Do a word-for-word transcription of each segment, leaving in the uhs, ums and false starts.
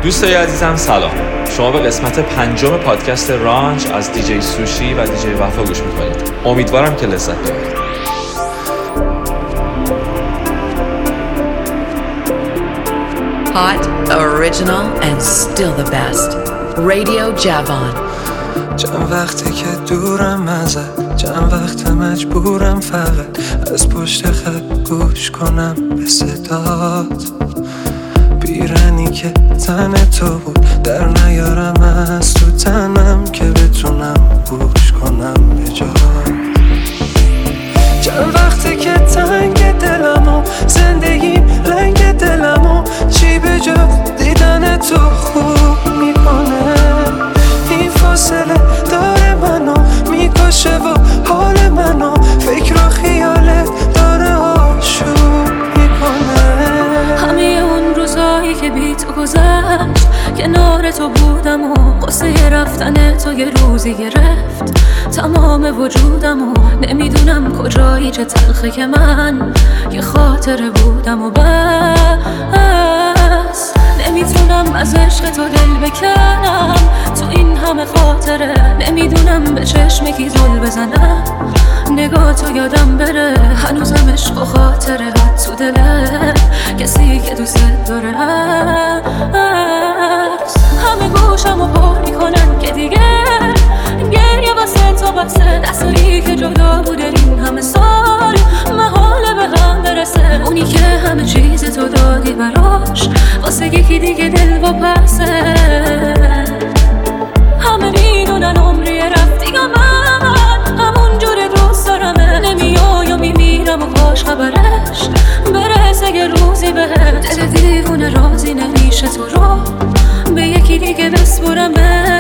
دوستای عزیزم سلام. شما به قسمت پنجم پادکست رانچ از دیجی سوشی و دیجی وفا گوش میکنید. امیدوارم که لذت ببرید. Hot, original and still the best. Radio Javon. چند وقته که دورم ازت، چند وقت مجبورم فقط از پشت خط گوش کنم به صدات. بیرنی که تن تو بود در نیارم از تو تنم که بتونم گوش کنم به جات. چند وقته که تنگ دلمو زندگیم رنگ دلمو چی به جا دیدن تو خوب میکنه. این فاصله داره منو میکشه و حال منو فکر و خیالت داره آشوب میکنه. همه اون روزایی که بی تو گذشت کنار تو بودم و قصه رفتن تو یه روزی گرفت تمام وجودم و نمیدونم کجایی چه تلخه که من یه خاطره بودم و بس نمیتونم از عشق تو دل بکنم تو این همه خاطره. نمیدونم به چشم کی زل بزنم نگاه تو یادم بره. هنوزم عشق و خاطره تو دله کسی که دوست داره هست. همه گوشم و پر میکنن که دیگه گریه واسه تو بسه. دستایی که جدا بوده این همه سال محاله به هم برسه. اونی که همه چیز تو دادی براش واسه یکی دیگه دل با پسه. همه میدونن عمری رفتی یا من همون جور دوست دارمه. نمیای و میمیرم و کاش خبرش برسه یه روزی بهت. دل دیوونه راضی نمیشه تو رو به یکی دیگه بسپرمه.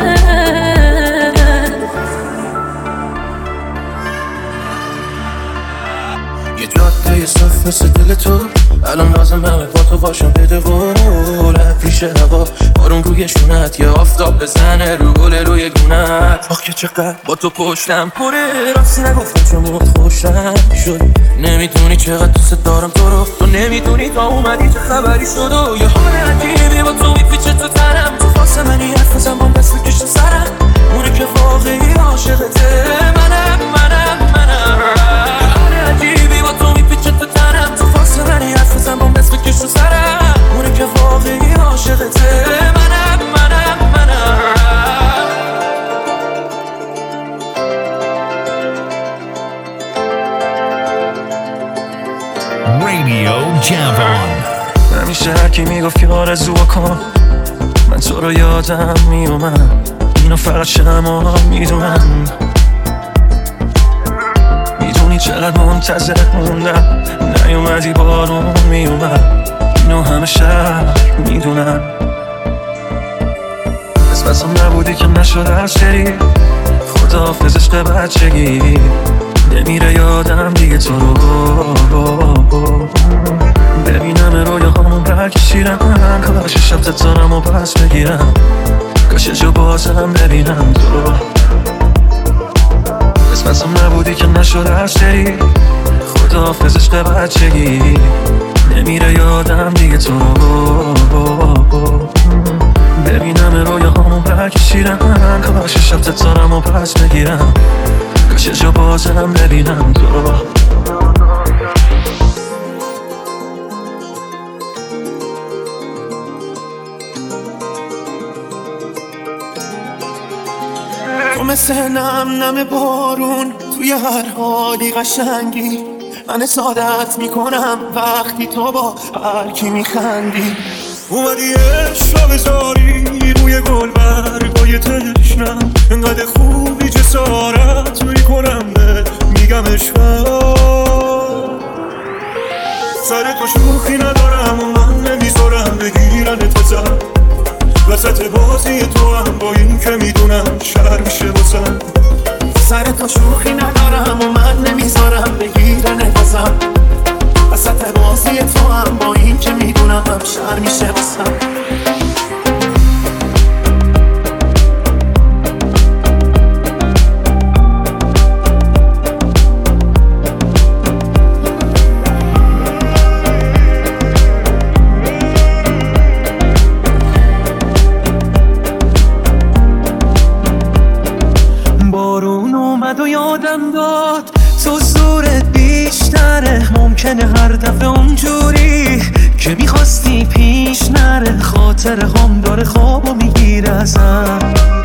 یه جاده صف مثل دل تو الان لازم همه با تو باشم بده قول پیش هوا بارون روی شونت یه آفتاب بزنه رو گل روی گونت. آخ که چقدر با تو پشتم پره راستی نگفتم چون موت خوشم شد. نمیدونی چقدر دوست دارم تو رو تو نمیدونی تا اومدی چه خبری شد و یه حال عجیبی با تو میپیچه تو تنم. تو واسه منی حرف بزن با دست بکش تو سرم اونه که واقعی عاشقته. منم منم منم حال عجیبی با تو میپیچه تو تنم. تو واسه منی حرف بزن با دست بکش تو سرم اونه که واقعی عاشقته. منم منم منم Radio Javon. همیشه هرکی میگفت که آرزو کن من تو رو یادم میومد. اینو فقط شما میدونم. میدونی چقدر منتظر موندم نیومدی بارون میومد. اینو همه شهر میدونم. قسمتم نبودی که نشد از شری خداحافظ عشق بچگی. نمیره یادم دیگه تو رو ببینم رویا همون برکشیرم. کاش شب تتارم و پس بگیرم کاش جو بازم ببینم تو. قسمتم نبودی که نشد از شری خداحافظ عشق بچگی. نمیره یادم دیگه تو ببینم رویا همون برکشیرم. کاش شب تتارم و پس بگیرم کاش جو بازم ببینم تو. تو مثل نم نم بارون توی هر حالی قشنگی. من سعادت میکنم وقتی تو با هر کی میخندی. اومدی عشق بذاری روی گل برگای تشنم. انقدر خوبی جسارت میکنم به میگم عشقم. سر تو شوخی ندارم و من نمیذارم بگیرن تزم. وسط بازی تو هم با این که میدونم شر میشه بسم. سر تو شوخی ندارم و من نمیذارم بگیرن تزم. وسط بازی تو هم با این که میدونم شر میشه بسم. هر دفعه اونجوری که میخواستی پیش نره، خاطر هم داره خوابو میگیره ازم.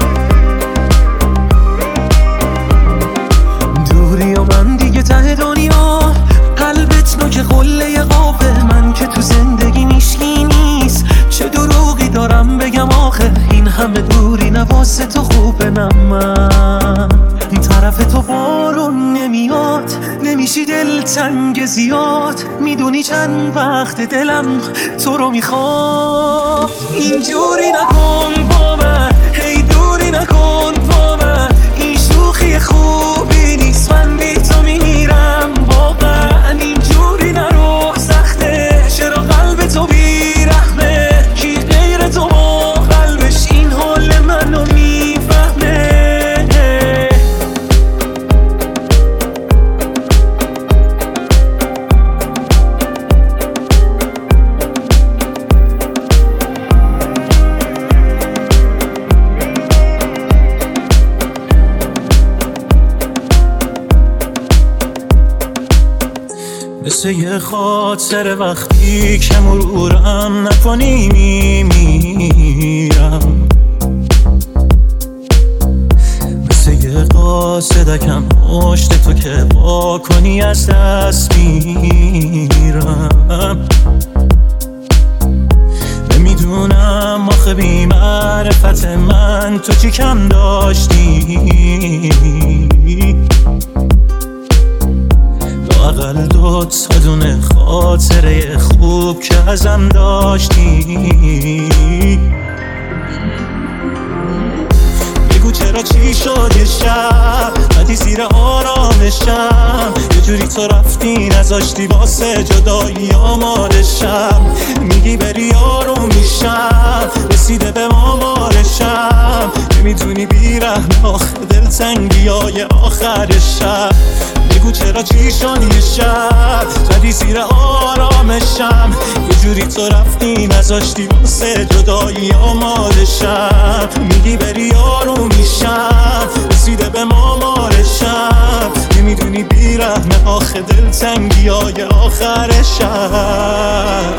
دوری و من دیگه ته دنیا، قلبت نوک قله قابه، من که تو زندگی میشکی نیست. چه دروغی دارم بگم آخه، این همه دوری نواسه تو خوبه. نه من طرف تو بارون نمیاد، نمیشی دلتنگ زیاد. میدونی چند وقت دلم تو رو میخواد. اینجوری نکن با من، هی دوری نکن با من. این شوخی خوبی نیست، من بی تو میمیرم واقعا. اینجوری نرو سخته، چرا قلب تو بیرحمه؟ کی غیر تو با قلبش این حال منو میفهمه؟ مثل یه خاطر وقتی که مرورم نکنی میمیرم، مثل یه قاصدکم پشت تو که با کنی از دست میرم. نمیدونم آخه بی معرفت من تو چی کم داشتی، اقل دو تا دونه خاطره خوب که ازم داشتی. بگو چرا چی شد یه شب بدی زیر آرامشم، یه جوری تو رفتی نذاشتی واسه جدایی آمادشم. میگی بری آروم میشم، رسیده به مامارشم. نمیدونی بیرحم آخه دلتنگی های آخر شب. بگو چرا چی شد یه شب زدی زیر آرامشم، یه جوری تو رفتی نذاشتی واسه جدایی آمادشم. میگی بری آروم میشم، رسیده به مامارشم. نمیدونی بیرحم آخه دلتنگی های آخر شب،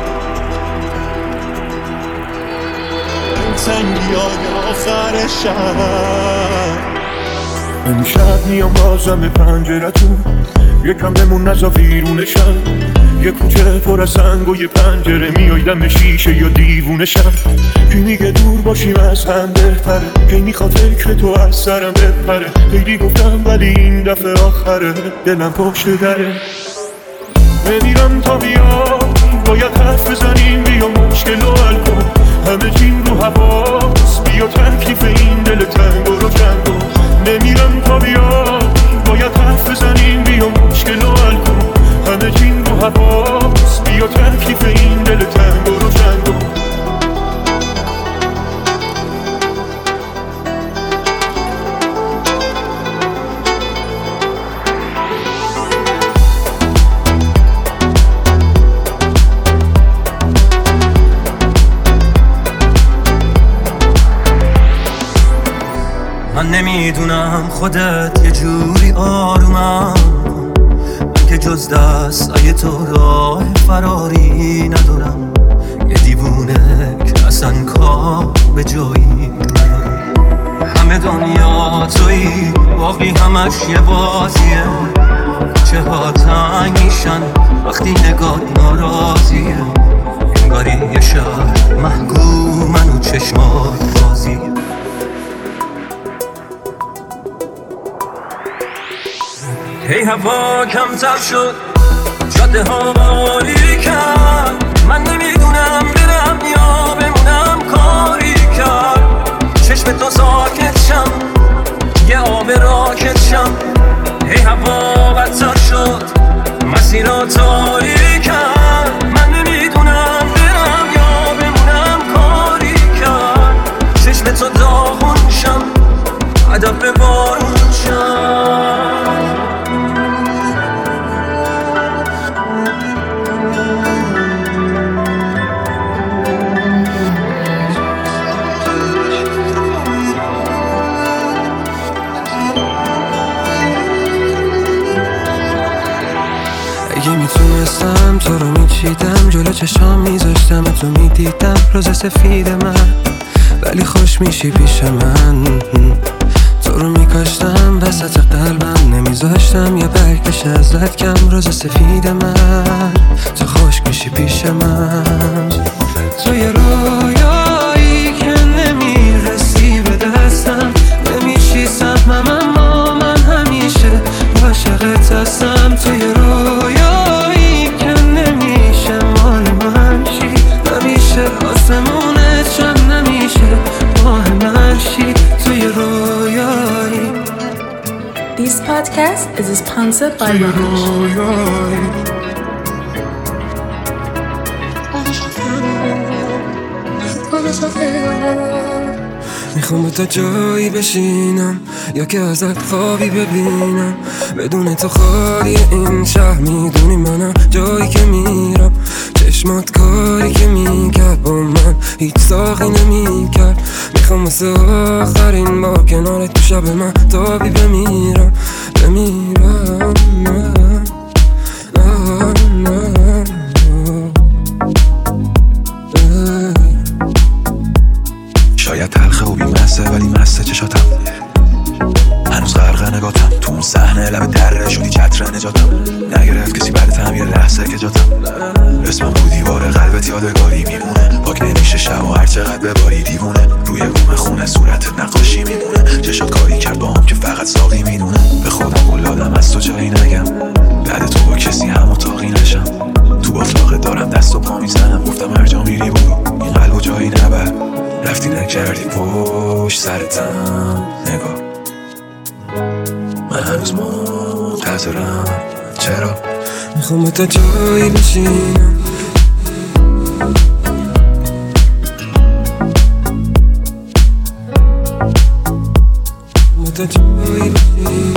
دلتنگی های آخر شب. امشب میام بازم به پنجرتون، یکم بمون نزا ویرونشم. یه کوچه پر از سنگ و یه پنجره، میای دم شیشه یا دیوونشم. کی میگه دور باشیم از هم بهتره، کی میخواد فکر تو از سرم بپره. خیلی گفتم ولی این دفعه آخره، دلم پشت دره. نمیرم تا بیا، باید حرف بزنیم، بیا مشکل رو حل کن. همه چین رو حواس، بیا تکلیف این دل تنگ رو چند کن. نمیرم تا بیا، باید حرف بزنیم، بیا مشکل رو حل کن. همه چین رو حواس، بیا تکلیف این دل تنگ رو چند کن. من نمیدونم خودت یه جوری آرومم، من که جز دستای تو راه فراری ندارم. یه دیوونه که اصلا کار به جایی ندارم. همه دنیا تویی، باقی همش یه بازیه. چه ها تنگ میشن وقتی نگاه ناراضیه. انگاری یه شهر محکومن و چشمات بازیه. هی هوا کمتر شد، جاده ها باریکن. من نمیدونم برم یا بمونم، کاری کرد چشم تو ساکت شم، یه آب راکت شم. هی هوا بدتر شد، مسیرها تاریکن. من نمیدونم برم یا بمونم، کاری کرد چشم تو داغون شم، هدف به بارون شم. اگه میتونستم تو رو میچیدم، جلو چشام میذاشتم تو میدیدم روز سفید من، ولی خوش میشی پیش من. تو رو میکاشتم وسط قلبم، نمیذاشتم یه برکش ازت کم روز سفید من. تو خوش میشی پیش من، تو یه رویایی که نمیرسی به دستم، نمیشی سهمم اما من همیشه عاشقت هستم. تو یه رویایی که نمیشه مال من شی، نمیشه آسمونت شد، نمیشه ماه من شی. تو یه رویایی. This podcast is sponsored by Ranch. میخوام با تو جایی بشینم یا که ازت خوابی ببینم، بدون تو خالی این شهر. میدونی منم جایی که میرم، چشمات کاری که میکرد با من هیچ ساقی نمیکرد. میخوام واسه آخرین با کنارت تو شب من تابی بمیرم بمیرم نه نه نه. شاید تلخه و بیمسته ولی مسته چشاتم، هنوز غرق نگاتم تو اون صحنه لب دره شدی چتر نجاتم. نگرفت کسی بعدتم یه لحظه که جاتم، اسمم رو دیوار قلبت یادگاری میمونه. پاک نمیشه شب و هر چقدر بباری دیوونه، روی بوم خونه صورتت نقاشی میمونه. چشات کاری کرد با هم که فقط ساقی میدونه. به خودم قولادم از تو جایی نگم، بعد تو با کسی هم اتاقی نشم. تو باطلاقه دارم دست و پا میزنم، گفتم هر جا میری برو این قلب و جایی نبر. رفتی نکردی پشت سرتم نگاه، من هنوز منتظرم. چرا؟ میخوام با تو جایی بشینم، با تو جایی بشینم.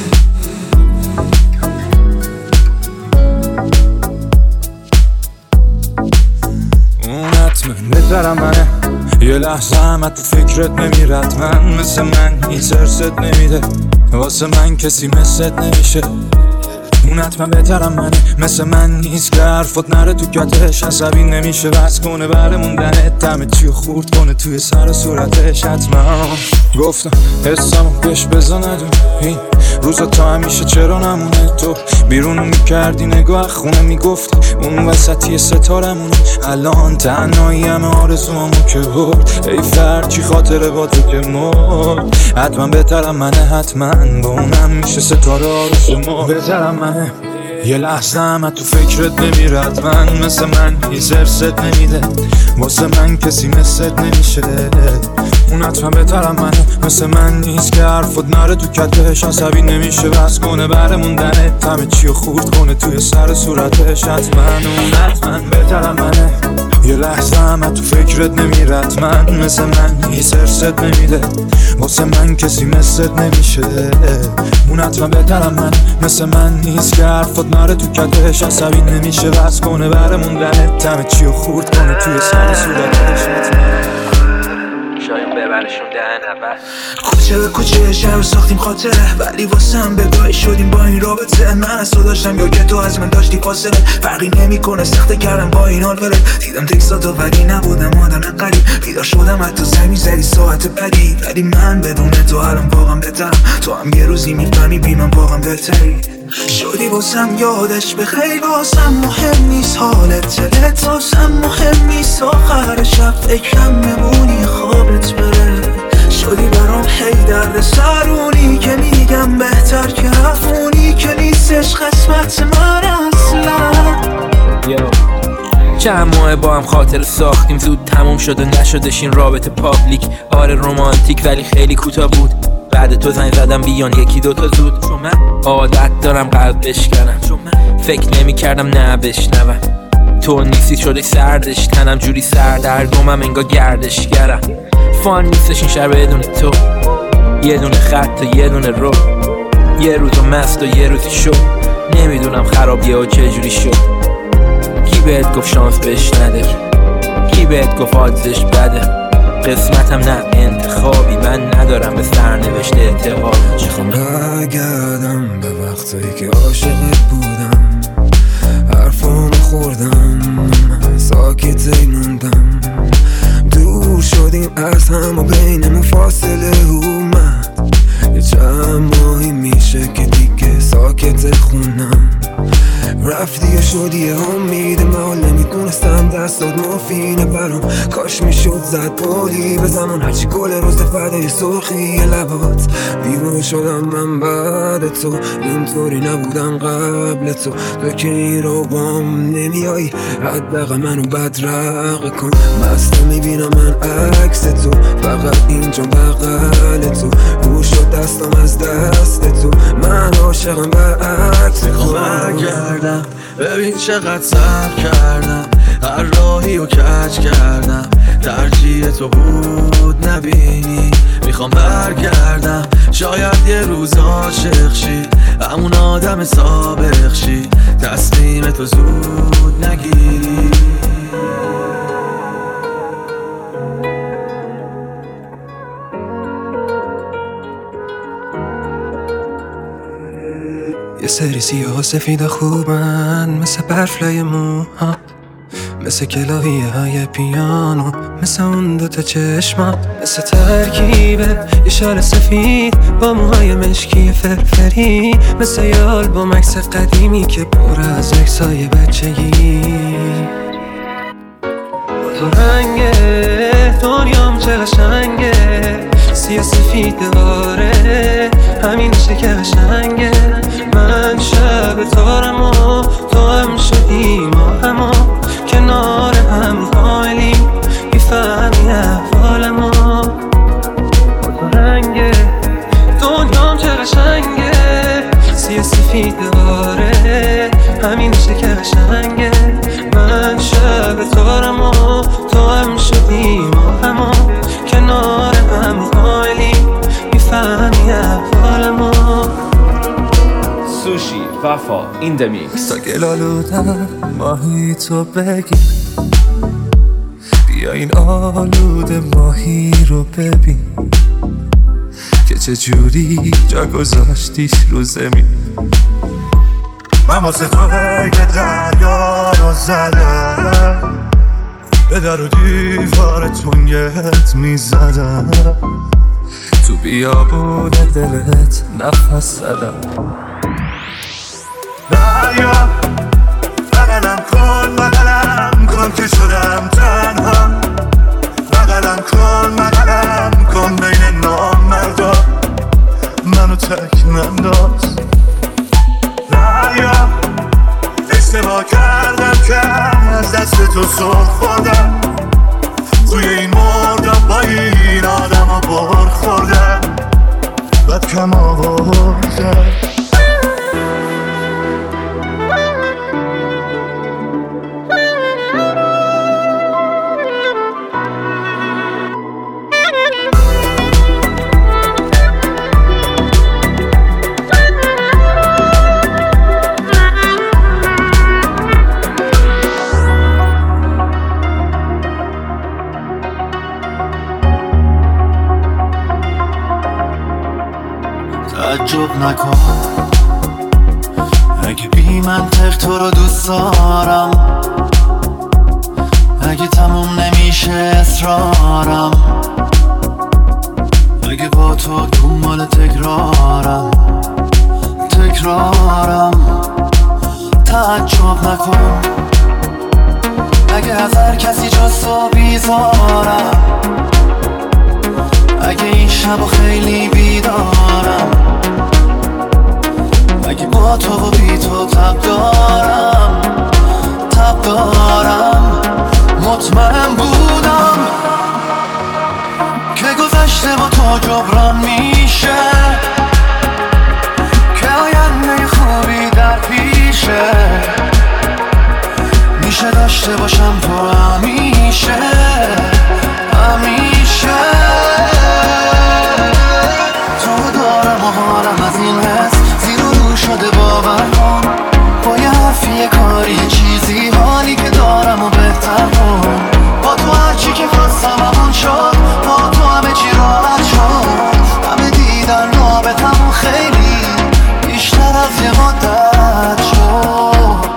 اون حتمه بهترم منه، یه لحظه هم تو فکرت نمیرد من. مثل من هیچ ارست نمیده، واسه من کسی مثلت نمیشه. اون حتما بهترم منه، مثل من نیست که حرفات نره تو کتش. عصبی نمیشه بس کنه بره موندنت، دمه چیو خورد کنه توی سر صورتش. حتما گفتم حسامو پیش بزا ندون، این روزا تا همیشه چرا نمونه. تو بیرونو میکردی نگاه خونه میگفتی اون وسطی ستارمونه. الان تنهایی همه آرزوامو که برد، ای فرد چی خاطره با تو که مرد. حتما بهترم منه، حتما با اونم میشه ستاره آرزومو. بهترم منه، یه لحظه هم تو فکرت نمیرد من. مثل من هیچ ارست نمیده، واسه من کسی مثلت نمیشه. اون حتما بهترم منه، مثل من نیست که حرفت نره تو کتش. عصبی نمیشه بس کنه بره موندنه، همه چیو خورد کنه توی سر صورتش. حتما اون حتما بهترم منه، یه لحظه هم تو فکرت نمیرد من. مثل من هیچ ارست نمیده، واسه من کسی مثلت نمیشه. اون حتما بهترم من، مثل من نیست که حرفت نره تو کتش. عصبی نمیشه بس کنه بره موندنه، همه چیو خورد کنه توی سر صورتش. شاید ببرشون دهن اول. کوچه به کوچه شهر رو ساختیم خاطره، ولی واسه هم بگاهی شدیم با این رابطه. من از تو داشتم یا که تو از من داشتی فاصله، فرقی نمی کنه سخته کردم با این حال بره. دیدم تکساتو ولی نبودم آدم قریب، بیدار شدم حتی زمین زدی ساعت بدی. ولی من بدون تو الان واقعا بهترم، تو هم یه روزی میفهمی بی من واقعا بهتری شدی. واسم یادش به خیلی واسم مهم نیست حالت دلت، واسم مهم نیست آخر شب فکرم میمونی خوابت بره. شدی برام هی درد سرونی که میگم بهتر که رفونی، که نیستش قسمت من اصلا. چند ماه با هم خاطر ساختیم، زود تموم شد و نشدش این رابطه پابلیک. آره رومانتیک ولی خیلی کوتاه بود. بعد تو زنگ زدم بیان یکی دوتا زود، چون من عادت دارم قلب بشکنم. فکر نمی کردم نه بشنوم، تو نیستی شده سردش تنم جوری سردرگمم انگار گردشگرم. فان نیستش این شهر بدون تو، یه دونه خط و یه دونه رو، یه روزو مست و یه روزی شو. نمیدونم خرابیه و چه جوری شد. کی بهت گفت شانس بهش نده، کی بهت گفت آدزش بده. قسمتم نه انتخابی، من ندارم به سرنوشت اعتقاد. میخوام برگردم به وقتایی که عاشقت بودم، حرفامو دیده محال نمیدونستم دستات مفینه برام. کاش میشد زد پولی به زمان هرچی گل روز فردای سرخی لبات. دیوونه شدم من بعد تو، اینطوری نبودم قبل تو. تو که این رو بام نمیایی حداقل منو بدرق کن. مسته میبینم من عکس تو، فقط اینجا بغل تو. گوش شد دستم از دست تو، من عاشقم برعکس تو. برگردم ببین چقدر صبر کردم، هر راهی رو کج کردم. ترجیح تو بود نبینی، میخوام برگردم. شاید یه روز عاشق شی، همون آدم سابق شی. تصمیم تو زود نگیری. یه سری سیاه و سفید خوبن، مثل برف لای موها، مثل کلاهیه های پیانو، مثل اون دوتا چشما، مثل ترکیبه یه شال سفید با موهای مشکی فرفری، مثل یه آلبوم عکس قدیمی که پر از عکسای بچگی. تو رنگه دنیام چه قشنگه، سیاه سفید دواره همینشه که قشنگه. من شب تارم و تو هم شدی ما همو، کنار هم حالیم میفهمی احوالمو. تو رنگه دنیام چه قشنگه، سیاه سفید دواره همینشه که قشنگه. من شب تارم و تو هم شدی ما همو، کنار هم حالیم میفهمی احوالمو. سوشی وفا این دمیکس. تا گلالودم ماهی تو بگی، بیا این آلوده ماهی رو ببین که چجوری جا گذاشتیش رو زمین. من واسه تو که دریا رو زدم، به در و دیوار تنگت میزدم، تو بیابون دلت نفس زدم. دریا بغلم کن بغلم کن که شدم تنها، بغلم کن بغلم کن بین نامردا، منو تک ننداز. دریا اشتباه کردم که از دست تو سر خوردم، توی این مردم با این آدم ها بر خوردم، بد کم آوردم. تعجب نکن اگه بی منطق تو رو دوست دارم، اگه تموم نمیشه اصرارم، اگه با تو دنبال تکرارم تکرارم. تعجب نکن اگه از هر کسی جز تو بیزارم، اگه این شب خیلی بیدارم، اگه با تو و بی تو تب دارم تب دارم. مطمئن بودم که گذشته با تو جبران میشه، که آینده خوبی در پیشه، میشه داشته باشم تو همیشه همیشه. تو دارم و حالم از این حس زیر و رو شده، باور کن با یه حرفی یه کاری یه چیزی حالی که دارم و بهتر کن. با تو هرچی که خواستم همون شد، با تو همه چی راحت شد، همه دیدن رابطمون خیلی بیشتر از یه مدت شد.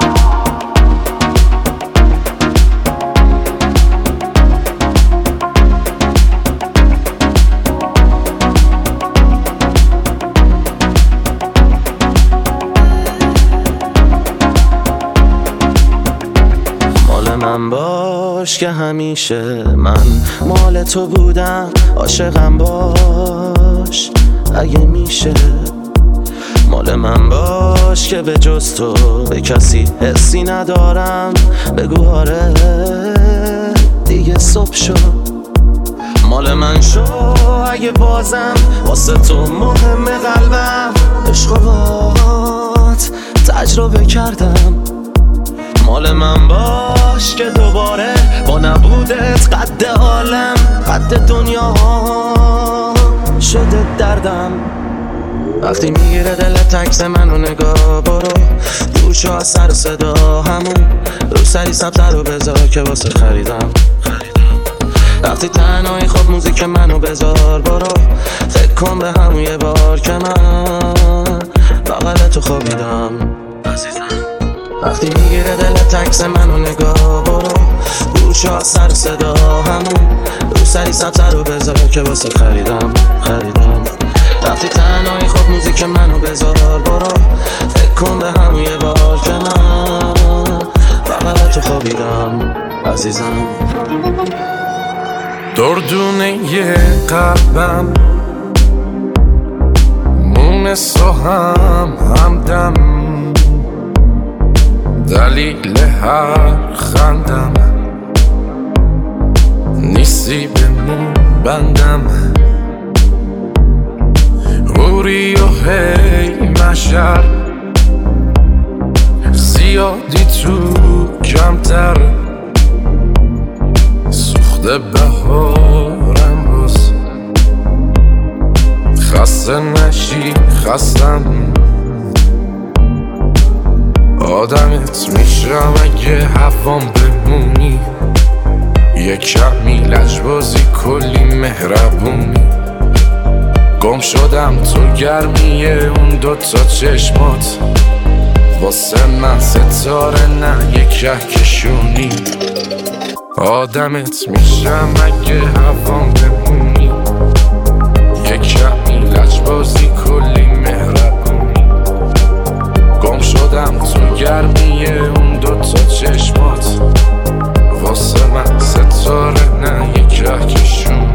مال من باش که همیشه من مال تو بودم، عاشقم باش اگه میشه. مال من باش که به جز تو به کسی حسی ندارم، بگو آره دیگه صبح شد. مال من شو اگه بازم واسه تو مهم قلبم، عشق و باهات تجربه کردم. مال من باش که دوباره با نبودت قد عالم قد دنیا شده دردم. وقتی میگیره دلت عکس منو نگاه برو، گوشو از سر و صدا همون رو سری سبتر رو بذار که واسه خریدم. وقتی تنهایی خود موزیک منو بذار برو، فکر کن به همون یه بار که من بغل تو خوابیدم عزیزم. وقتی میگیره دلت عکس منو نگاه برو، گوشو از سر صدا همون رو سری سبتر رو بذار که واسه خریدم خریدم. وقتی تنهایی خود موزیک منو بذار برو، فکر کن به همون یه بار که من بغل تو خوابیدم عزیزم. دردونه یه قلبم مونس و هم همدم، دلیل هر خندم نیستی به مون بندم. غوری و هی مشر زیادی تو کمتر، سوخته بهارم باز خسته نشی خستم. آدمت میشم اگه هوام بمونی، یه کمی لجبازی کلی مهربونی. گم شدم تو گرمی اون دوتا چشمات، واسه من ستاره نه یه کهکشونی. آدمت میشم اگه هوام بمونی، یه کمی لجبازی کلی مهربونی. گم شدم تو گرمی اون دوتا چشمات، واسه من ستاره نه یه کهکشونی.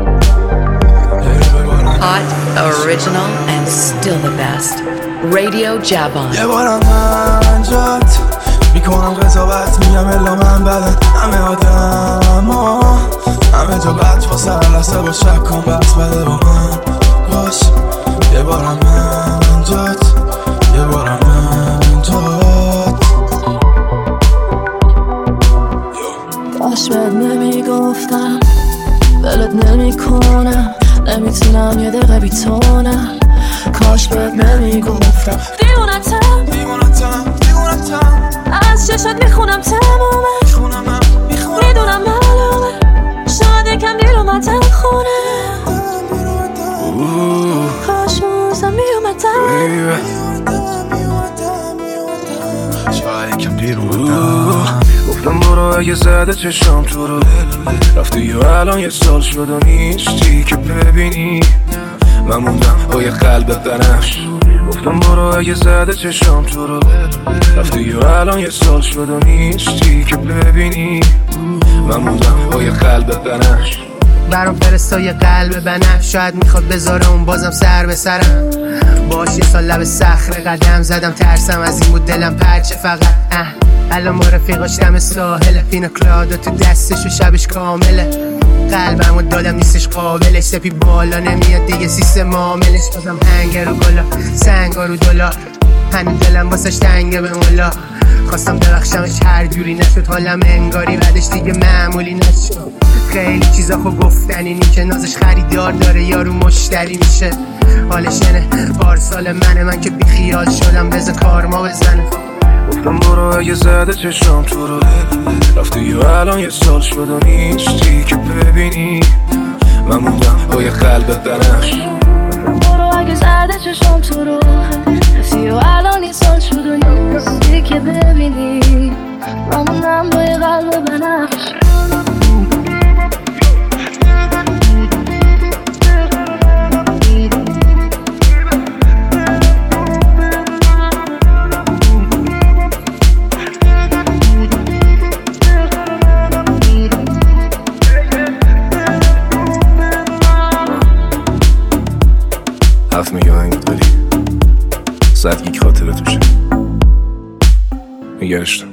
Hot, original, and still the best. Radio Javon. یه بارم من جات میکنم قضاوت، میگم الا من بدن همه آدم ها همه جا بد واسه هر لحظه با شک کن بس بده با من باش. یه بارم من جات یه بارم من جات. کاش بهت نمیگفتم ولت نمیکنم، نمیتونم یه دقیقه بی تو نه. کاش بهت نمیگفتم دیوونتم دیوونتم دیوونتم، از چشات میخونم تمومه، میدونم معلومه شاید یکم دیر اومدم خونه. کاش موزم میومدم، شاید یکم دیر اومدم. گفتم برو اگه زده چشم تو رو، رفتی و الان یه سال شد و نیستی که ببینی. من موندم با یه قلب بنفش. گفتم برو اگه زده چشم تو رو، رفتی و الان یه سال شد و نیستی که ببینی. من موندم با یه قلب بنفش. برام فرستا یه قلب بنفش، شاید میخواد بذاره اون بازم سر به سرم. باش یه سال لب صخره قدم زدم، ترسم از این بود دلم پرچه فقط. اه الان ما رفیقاش دم ساحله، پینا کلادا تو دستش و شبش کامله. قلبمو دادم نیستش قابلش، سپی بالا نمیاد دیگه سیستم معاملش. بازم هنگر و گلا سنگا رو دلار، هنو دلم واسش تنگه به مولا. خواستم ببخشمش هر جوری نشد، حالم انگاری بعدش دیگه معمولی نشد. خیلی چیزا خو گفتنی نی که نازش خریدار داره یارو مشتری میشه. حالش اینه پارسال منه من که بی خیال شدم، بذار کارما بزنه. گفتم برو اگه زده چشم تو رو، رفتی و الان یه سال شد و نیستی که ببینی. من موندم با یه قلب بنفش. برو اگه زده چشم تو رو، رفتی و الان یه سال شد و نیستی که ببینی. من موندم با یه قلب بنفش. صد گیگ خاطره توشه. نگرش دار.